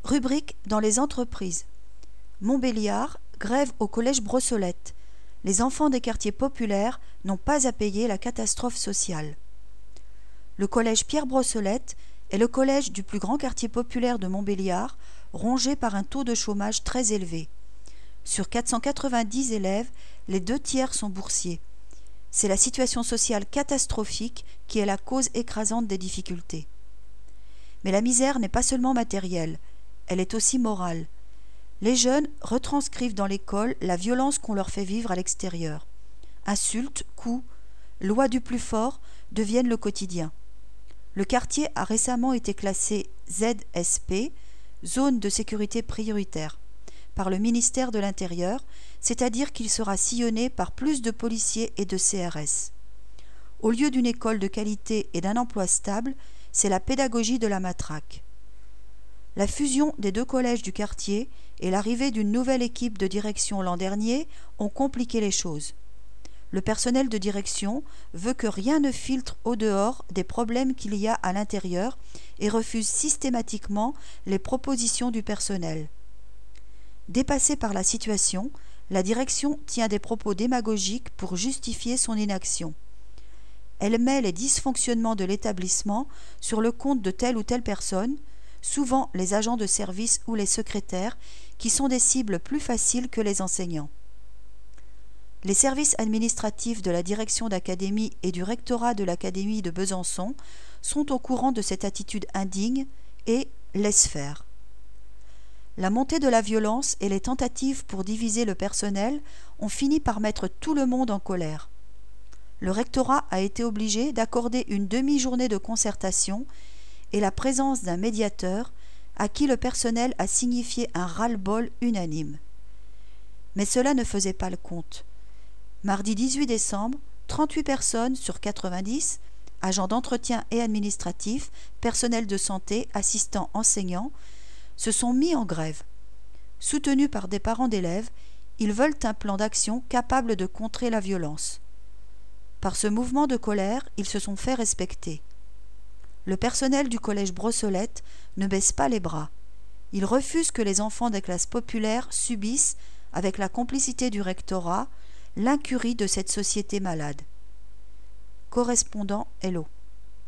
Rubrique dans les entreprises. Montbéliard, grève au collège Brossolette. Les enfants des quartiers populaires n'ont pas à payer la catastrophe sociale. Le collège Pierre Brossolette est le collège du plus grand quartier populaire de Montbéliard, rongé par un taux de chômage très élevé. Sur 490 élèves, les 2/3 sont boursiers. C'est la situation sociale catastrophique qui est la cause écrasante des difficultés. Mais la misère n'est pas seulement matérielle, elle est aussi morale. Les jeunes retranscrivent dans l'école la violence qu'on leur fait vivre à l'extérieur. Insultes, coups, loi du plus fort deviennent le quotidien. Le quartier a récemment été classé ZSP, zone de sécurité prioritaire, par le ministère de l'Intérieur, c'est-à-dire qu'il sera sillonné par plus de policiers et de CRS. Au lieu d'une école de qualité et d'un emploi stable, c'est la pédagogie de la matraque. La fusion des 2 collèges du quartier et l'arrivée d'une nouvelle équipe de direction l'an dernier ont compliqué les choses. Le personnel de direction veut que rien ne filtre au dehors des problèmes qu'il y a à l'intérieur et refuse systématiquement les propositions du personnel. Dépassée par la situation, la direction tient des propos démagogiques pour justifier son inaction. Elle met les dysfonctionnements de l'établissement sur le compte de telle ou telle personne, souvent les agents de service ou les secrétaires, qui sont des cibles plus faciles que les enseignants. Les services administratifs de la direction d'académie et du rectorat de l'académie de Besançon sont au courant de cette attitude indigne et laissent faire. La montée de la violence et les tentatives pour diviser le personnel ont fini par mettre tout le monde en colère. Le rectorat a été obligé d'accorder une demi-journée de concertation et la présence d'un médiateur à qui le personnel a signifié un ras-le-bol unanime. Mais cela ne faisait pas le compte. Mardi 18 décembre, 38 personnes sur 90, agents d'entretien et administratifs, personnel de santé, assistants, enseignants, se sont mis en grève. Soutenus par des parents d'élèves, ils veulent un plan d'action capable de contrer la violence. Par ce mouvement de colère, ils se sont fait respecter. Le personnel du collège Brossolette ne baisse pas les bras. Il refuse que les enfants des classes populaires subissent, avec la complicité du rectorat, l'incurie de cette société malade. Correspondant Hello.